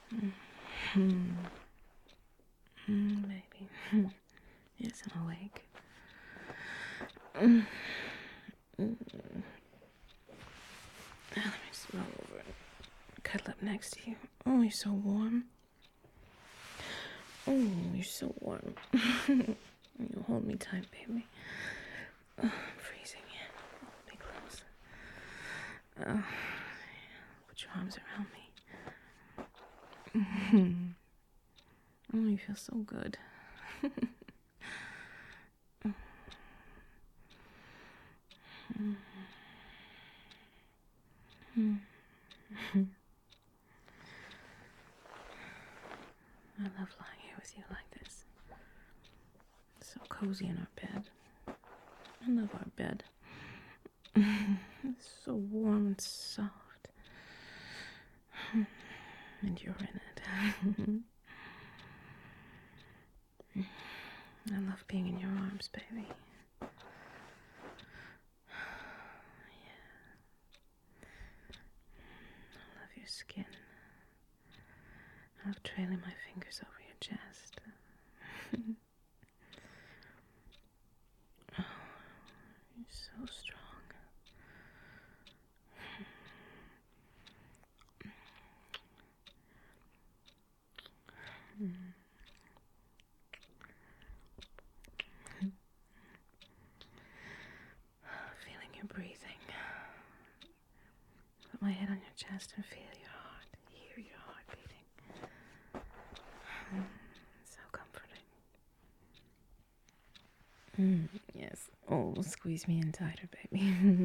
Baby. Yes, I'm awake. Now let me just roll over and cuddle up next to you. Oh, you're so warm. Oh, you're so warm. You hold me tight, baby. Oh, I'm freezing. Hold me close. Oh, put your arms around me. Oh, you feel so good. I love lying here with you like this. So cozy in our bed. I love our bed. It's so warm and soft. And you're in it. I love being in your arms, baby. Yeah. I love your skin. I love trailing my fingers over your chest. Oh, you're so strong. Feeling your breathing. Put my head on your chest and feel your heart. Hear your heart beating. So comforting. Yes. Oh, squeeze me in tighter, baby.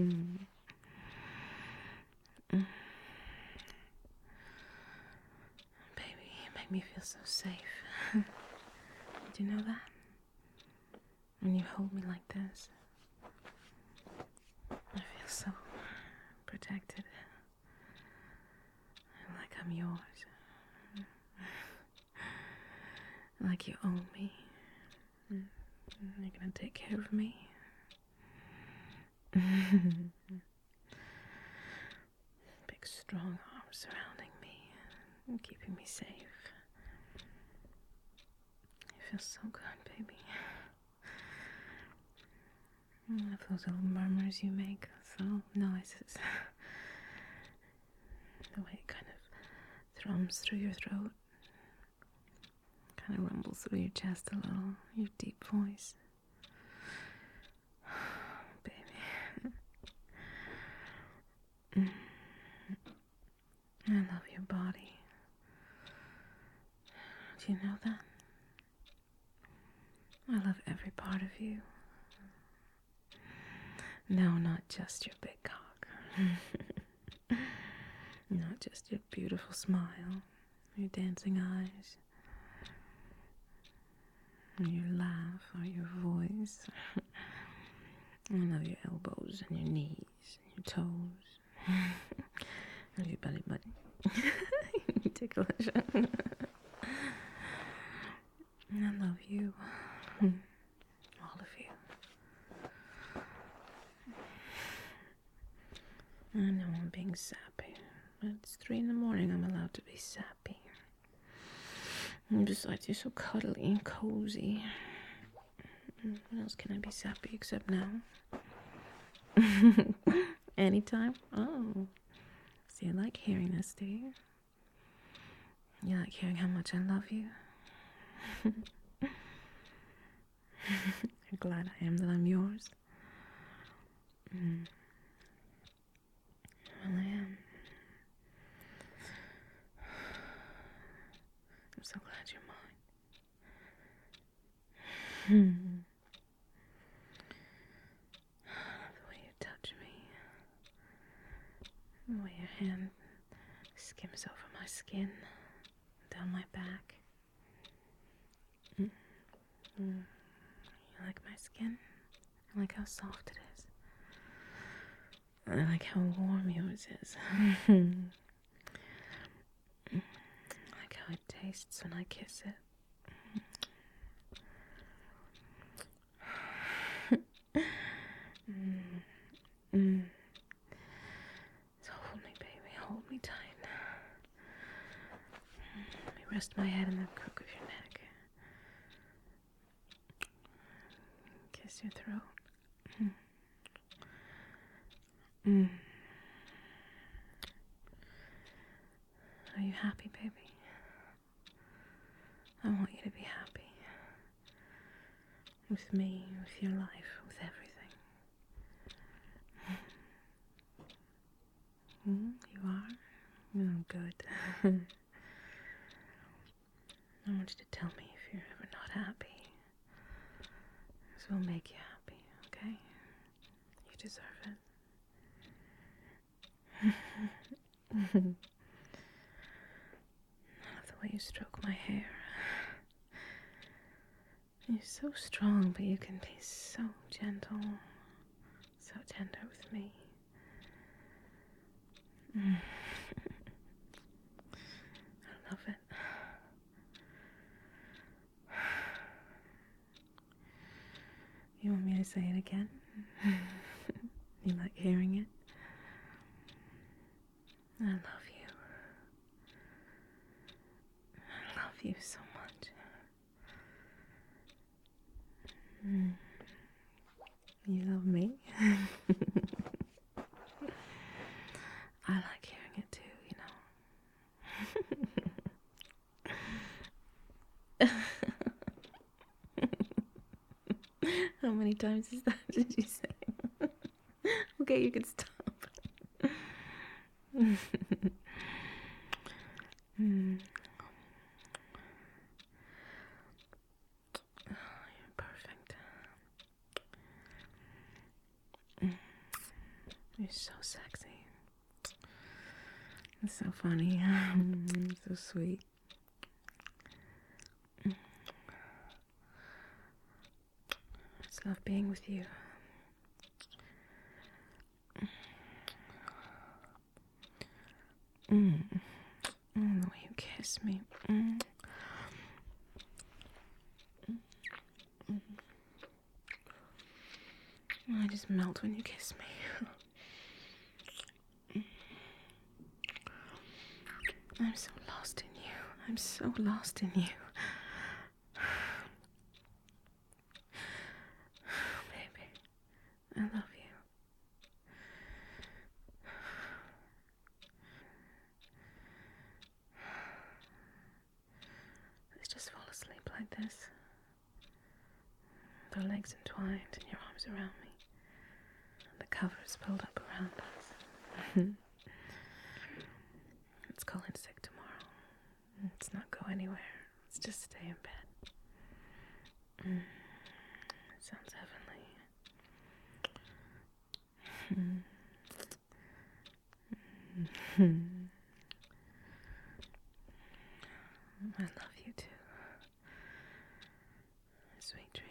Baby, you make me feel so safe. Did you know that? When you hold me like this, I feel so protected. Like I'm yours. Like you own me. You're gonna take care of me. Big, strong arms surrounding me and keeping me safe. You feel so good, baby. I love those little murmurs you make, those little noises. The way it kind of thrums through your throat. Kind of rumbles through your chest a little. Your deep voice. Baby. I love your body. Do you know that? I love every part of you. No, not just your big cock. Not just your beautiful smile, your dancing eyes, or your laugh, or your voice. I love your elbows and your knees and your toes. And your belly button. Ticklish. I love you. All of you. I know I'm being sappy. But it's 3 in the morning. I'm allowed to be sappy. And besides, you're so cuddly and cozy. What else can I be sappy except now? Anytime? Oh. So you like hearing this, do you? You like hearing how much I love you? You're glad I am that I'm yours? Well, I am. I'm so glad you're mine. The way you touch me. The way your hand skims over my skin, down my back. You like my skin? I like how soft it is. I like how warm yours is. I like how it tastes when I kiss it. So hold me, baby. Hold me tight. Rest my head in the crook of your neck. Kiss your throat. Are you happy, baby? I want you to be happy. With me, with your life, with everything. You are? Oh, good. I want you to tell me if you're ever not happy. This will make you happy, okay? You deserve it. I love the way you stroke my hair. You're so strong, but you can be so gentle, so tender with me. I love it. You want me to say it again? You like hearing it? I love you. I love you so much. You love me? I like hearing it too, you know. How many times is that, did you say? Okay, you can stop. You're perfect. You're so sexy. It's so funny. So sweet. I just love being with you. The way you kiss me. I just melt when you kiss me. I'm so lost in you. I'm so lost in you. Baby, I love you. Let's just fall asleep like this. With our legs entwined and your arms around me. And the covers pulled up around us. Let's call in sick tomorrow. Let's not go anywhere. Let's just stay in bed. It sounds heavenly. I love you too. Sweet dreams.